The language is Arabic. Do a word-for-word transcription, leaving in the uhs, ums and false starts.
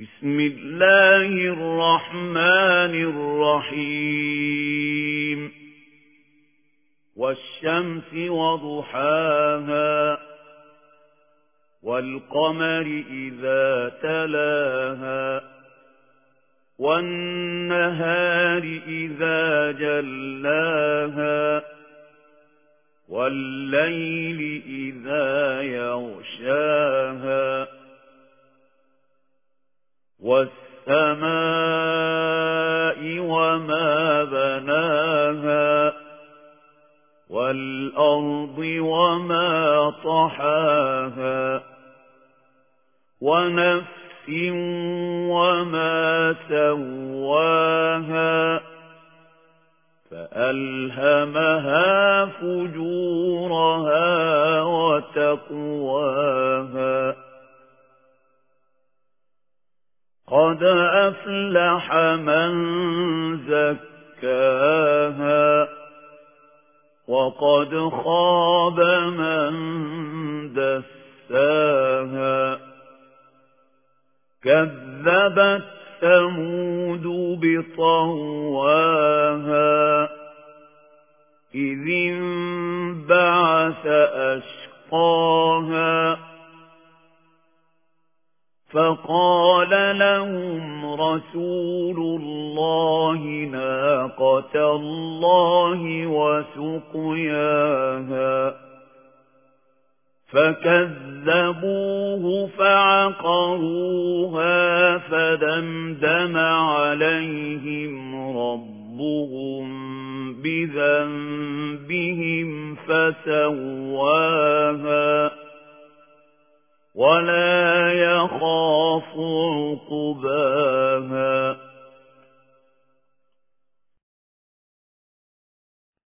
بسم الله الرحمن الرحيم والشمس وضحاها والقمر إذا تلاها والنهار إذا جلاها والليل إذا يغشاها والسماء وما بناها والأرض وما طحاها ونفس وما سواها فألهمها فجورها وتقواها قد أفلح من زكاها وقد خاب من دساها كذبت ثمود بطغواها إذ انبعث أشقاها فقال لهم رسول الله ناقة الله وسقياها فكذبوه فعقروها فدمدم عليهم ربهم بذنبهم فسواها ولا يخاف عقباها